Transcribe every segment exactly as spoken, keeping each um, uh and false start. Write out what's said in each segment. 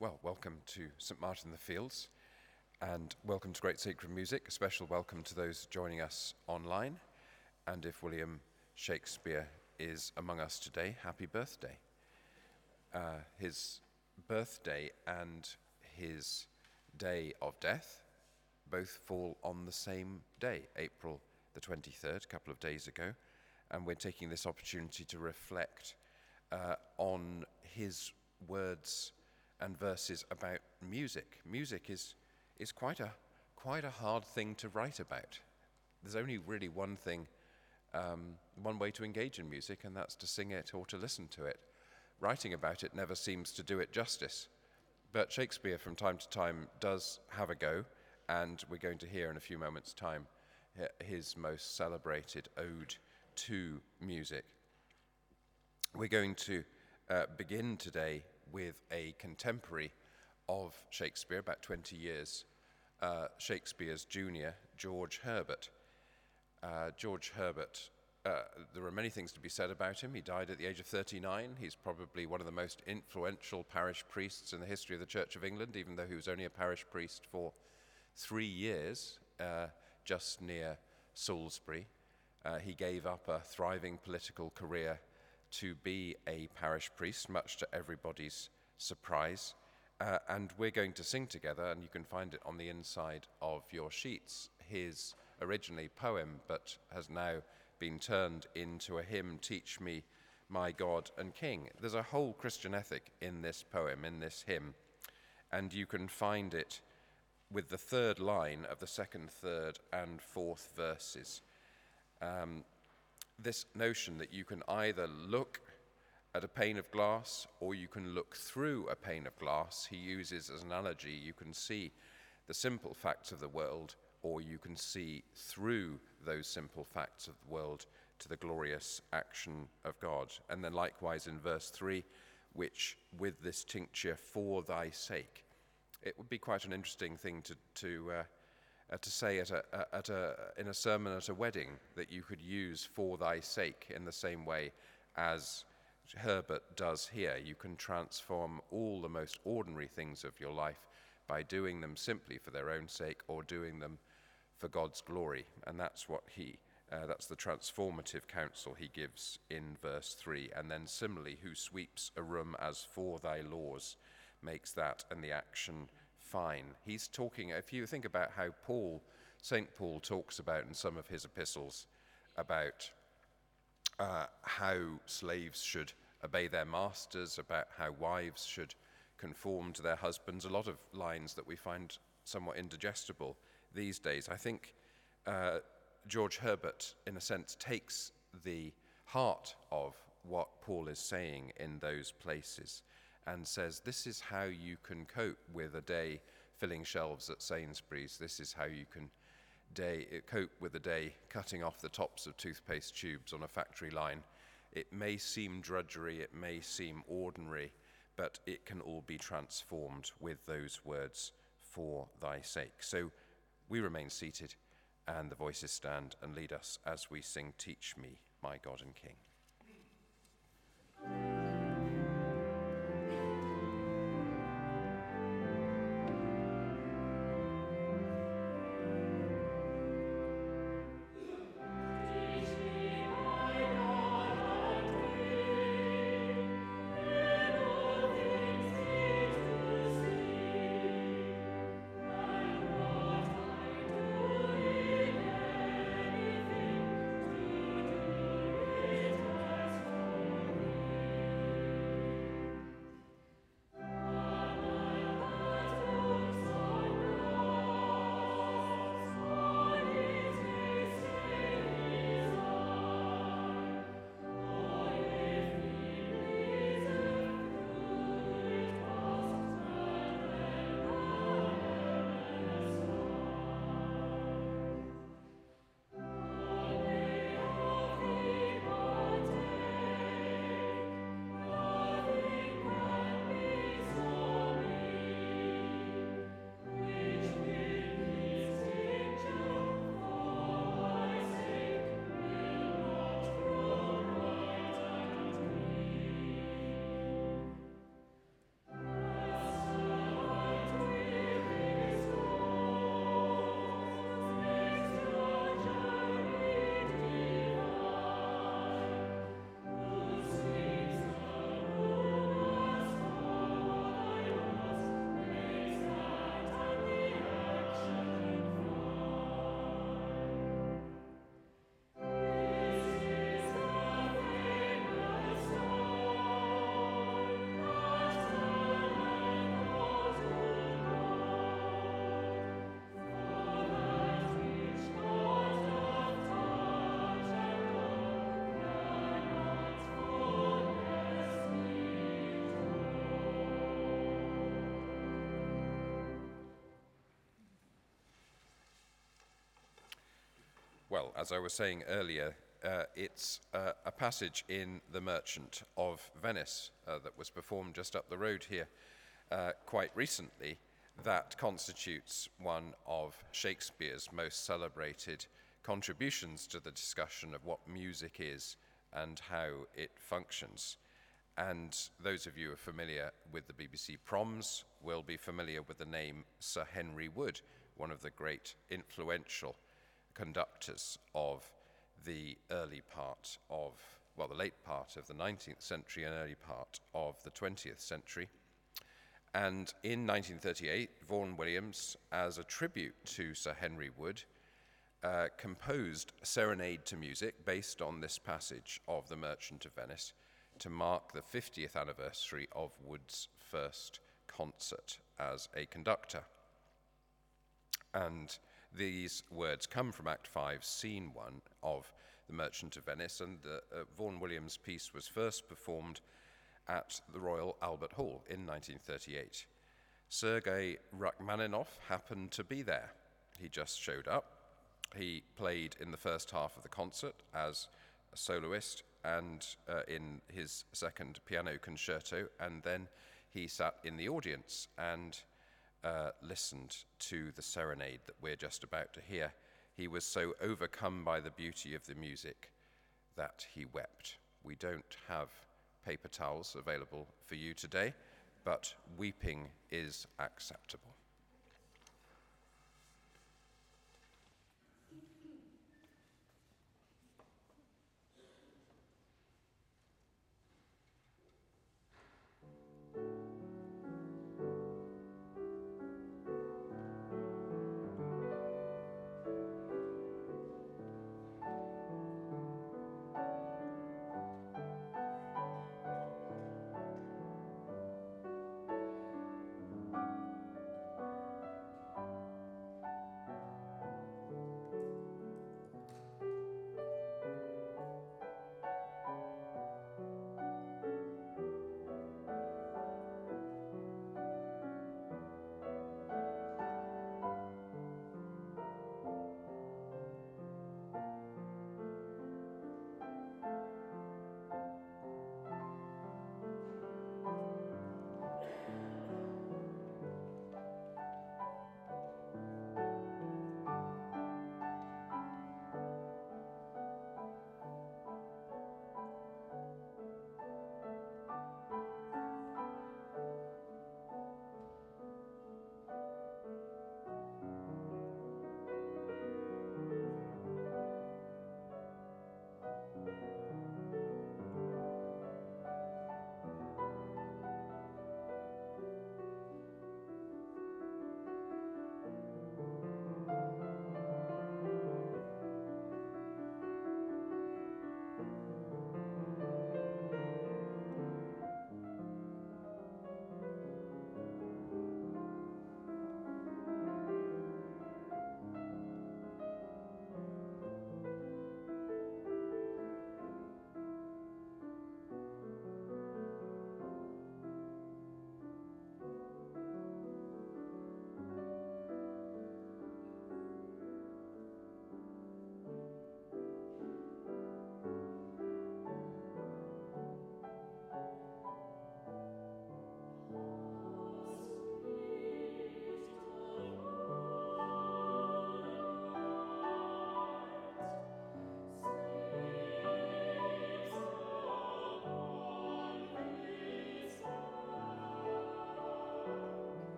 Well, welcome to St Martin in the Fields, and welcome to Great Sacred Music. A special welcome to those joining us online. And if William Shakespeare is among us today, happy birthday. Uh, his birthday and his day of death both fall on the same day, April the twenty-third, a couple of days ago. And we're taking this opportunity to reflect uh, on his words and verses about music. Music is is quite a quite a hard thing to write about. There's only really one thing, um, one way to engage in music, and that's to sing it or to listen to it. Writing about it never seems to do it justice. But Shakespeare, from time to time, does have a go, and we're going to hear in a few moments' time his most celebrated ode to music. We're going to uh, begin today with a contemporary of Shakespeare, about twenty years, uh, Shakespeare's junior, George Herbert. Uh, George Herbert, uh, there are many things to be said about him. He died at the age of thirty-nine. He's probably one of the most influential parish priests in the history of the Church of England, even though he was only a parish priest for three years, uh, just near Salisbury. Uh, he gave up a thriving political career to be a parish priest, much to everybody's surprise. Uh, and we're going to sing together, and you can find it on the inside of your sheets, his originally poem, but has now been turned into a hymn, Teach Me, My God and King. There's a whole Christian ethic in this poem, in this hymn, and you can find it with the third line of the second, third, and fourth verses. Um, this notion that you can either look at a pane of glass or you can look through a pane of glass, he uses as an analogy. You can see the simple facts of the world, or you can see through those simple facts of the world to the glorious action of God. And then likewise in verse three, which with this tincture for thy sake. It would be quite an interesting thing to to uh, uh, to say at a, uh, at a in a sermon at a wedding, that you could use for thy sake in the same way as Herbert does here. You can transform all the most ordinary things of your life by doing them simply for their own sake or doing them for God's glory. And that's what he, uh, that's the transformative counsel he gives in verse three. And then similarly, who sweeps a room as for thy laws makes that and the action fine. He's talking, if you think about how Paul, Saint Paul talks about in some of his epistles about uh, how slaves should obey their masters, about how wives should conform to their husbands, a lot of lines that we find somewhat indigestible these days. I think uh, George Herbert, in a sense, takes the heart of what Paul is saying in those places and says, this is how you can cope with a day filling shelves at Sainsbury's. This is how you can day, cope with a day cutting off the tops of toothpaste tubes on a factory line. It may seem drudgery, it may seem ordinary, but it can all be transformed with those words, for thy sake. So we remain seated, and the voices stand and lead us as we sing, Teach Me, My God and King. Well, as I was saying earlier, uh, it's uh, a passage in The Merchant of Venice uh, that was performed just up the road here uh, quite recently that constitutes one of Shakespeare's most celebrated contributions to the discussion of what music is and how it functions. And those of you who are familiar with the B B C Proms will be familiar with the name Sir Henry Wood, one of the great influential conductors of the early part of, well, the late part of the nineteenth century and early part of the twentieth century. And in nineteen thirty-eight, Vaughan Williams, as a tribute to Sir Henry Wood, uh, composed a serenade to music based on this passage of The Merchant of Venice to mark the fiftieth anniversary of Wood's first concert as a conductor. And these words come from Act five, Scene one of The Merchant of Venice, and uh, uh, Vaughan Williams' piece was first performed at the Royal Albert Hall in nineteen thirty-eight. Sergei Rachmaninoff happened to be there. He just showed up. He played in the first half of the concert as a soloist and uh, in his second piano concerto, and then he sat in the audience and uh, listened to the serenade that we're just about to hear. He was so overcome by the beauty of the music that he wept. We don't have paper towels available for you today, but weeping is acceptable.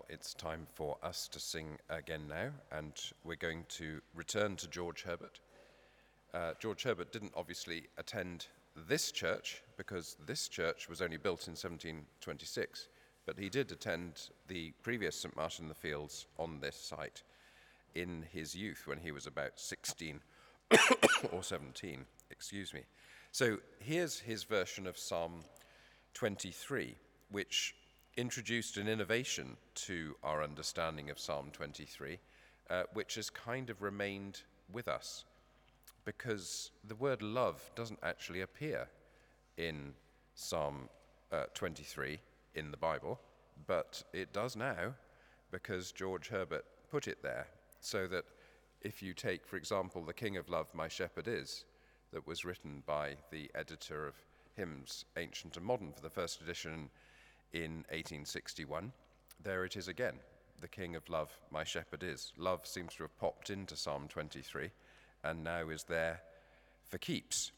Well, it's time for us to sing again now, and we're going to return to George Herbert. Uh, George Herbert didn't obviously attend this church, because this church was only built in seventeen twenty-six, but he did attend the previous St Martin in the Fields on this site in his youth when he was about sixteen or seventeen, excuse me. So here's his version of Psalm twenty-three, which introduced an innovation to our understanding of Psalm twenty-three, uh, which has kind of remained with us, because the word love doesn't actually appear in Psalm uh, twenty-three in the Bible, but it does now, because George Herbert put it there, so that if you take, for example, The King of Love, My Shepherd Is, that was written by the editor of Hymns Ancient and Modern for the first edition in eighteen sixty-one, there it is again, The King of Love, My Shepherd Is. Love seems to have popped into Psalm twenty-three and now is there for keeps.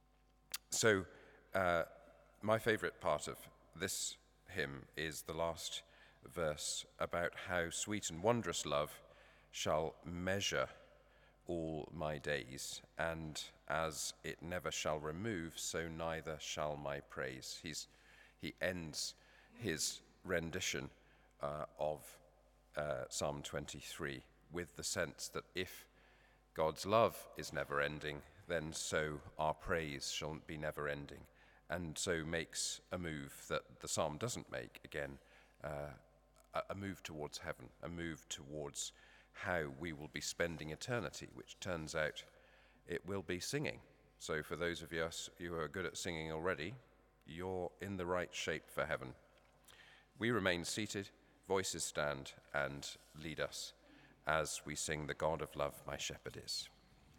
So uh, my favorite part of this hymn is the last verse about how sweet and wondrous love shall measure all my days, and as it never shall remove, so neither shall my praise. He's, he ends his rendition uh, of uh, Psalm twenty-three with the sense that if God's love is never ending, then so our praise shall be never ending, and so makes a move that the psalm doesn't make, again, uh, a move towards heaven, a move towards how we will be spending eternity, which turns out it will be singing. So for those of us who are good at singing already, you're in the right shape for heaven. We remain seated, voices stand, and lead us as we sing The God of Love, My Shepherd Is.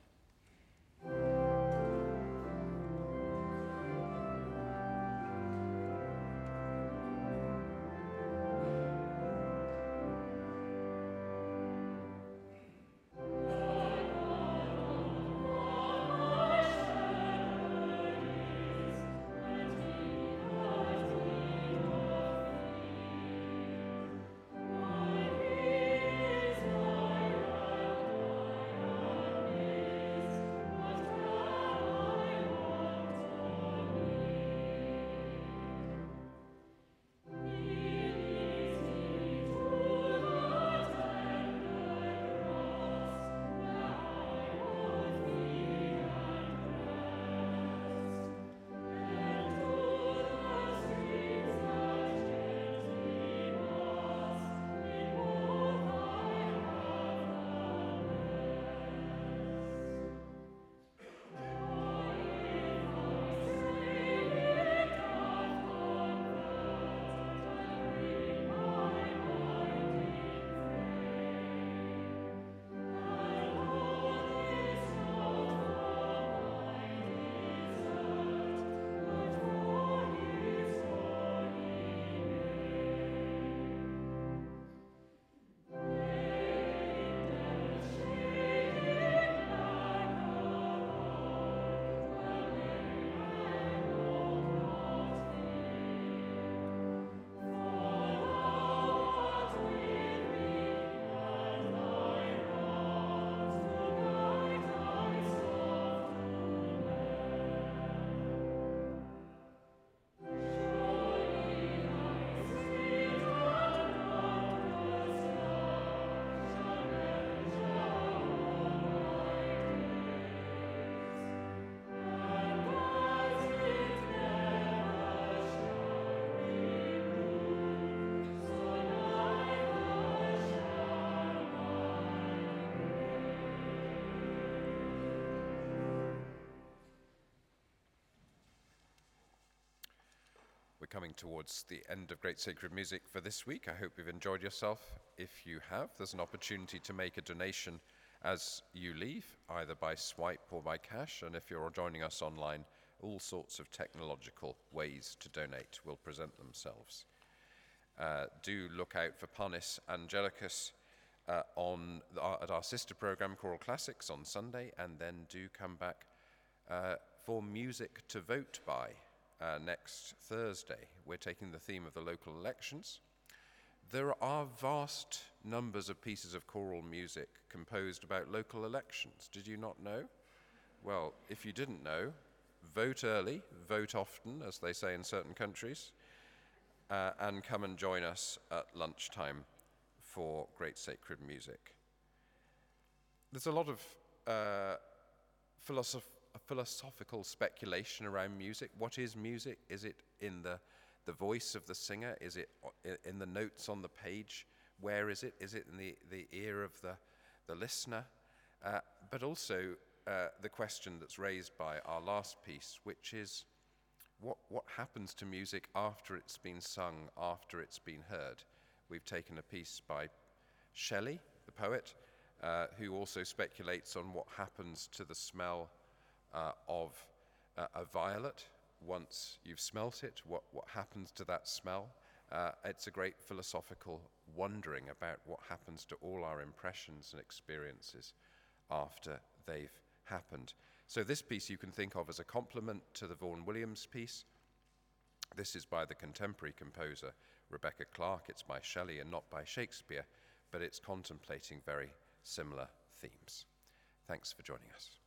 Coming towards the end of Great Sacred Music for this week. I hope you've enjoyed yourself. If you have, there's an opportunity to make a donation as you leave, either by swipe or by cash, and if you're joining us online, all sorts of technological ways to donate will present themselves. Uh, do look out for Panis Angelicus uh, on the, uh, at our sister program, Choral Classics, on Sunday, and then do come back uh, for Music to Vote By. Uh, next Thursday. We're taking the theme of the local elections. There are vast numbers of pieces of choral music composed about local elections. Did you not know? Well, if you didn't know, vote early, vote often, as they say in certain countries, uh, and come and join us at lunchtime for Great Sacred Music. There's a lot of uh, philosoph- philosophical speculation around music. What is music? Is it in the the voice of the singer? Is it in the notes on the page? Where is it? Is it in the, the ear of the, the listener? Uh, but also uh, the question that's raised by our last piece, which is what, what happens to music after it's been sung, after it's been heard? We've taken a piece by Shelley, the poet, uh, who also speculates on what happens to the smell uh, of uh, a violet. Once you've smelt it, what, what happens to that smell? Uh, it's a great philosophical wondering about what happens to all our impressions and experiences after they've happened. So this piece you can think of as a complement to the Vaughan Williams piece. This is by the contemporary composer Rebecca Clark. It's by Shelley and not by Shakespeare, but it's contemplating very similar themes. Thanks for joining us.